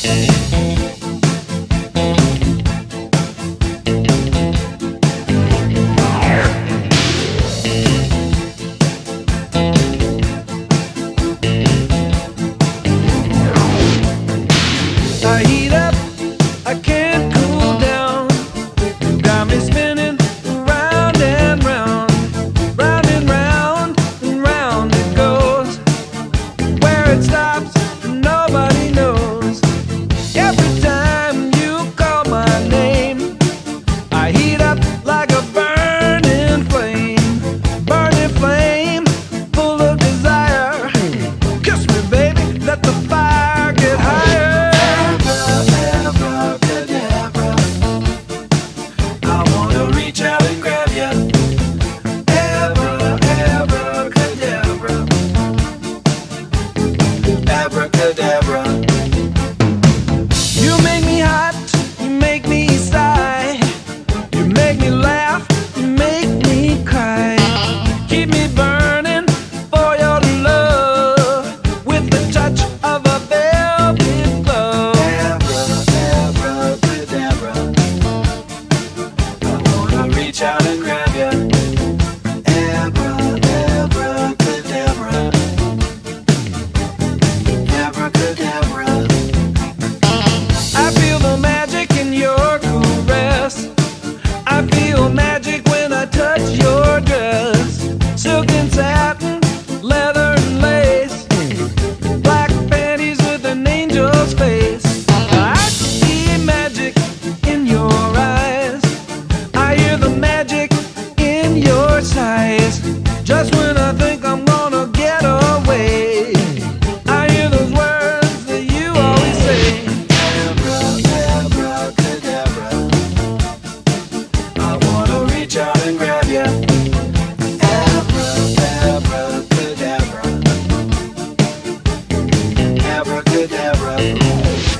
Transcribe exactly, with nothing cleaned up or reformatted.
I heat up, I can't cool down. You got me spinning round and round, round and round and round it goes. Where it stops, nobody knows. Every time you call my name, I heat up like a burning flame, burning flame, full of desire. Kiss me, baby, let the fire get higher. Abracadabra. You make me hot, you make me sigh, you make me laugh, you make me cry. Keep me burning for your love with the touch of a velvet glove. Abracadabra. I wanna reach out and grab ya. I feel the magic in your caress. I feel magic when I touch your dress. Silk and satin, leather and lace, black panties with an angel's face. I see magic in your eyes. I hear the magic in your sighs. Just when I think I'm gonna get away, I hear those words that you always say. Abracadabra. I wanna reach out and grab ya. Abracadabra. Abracadabra.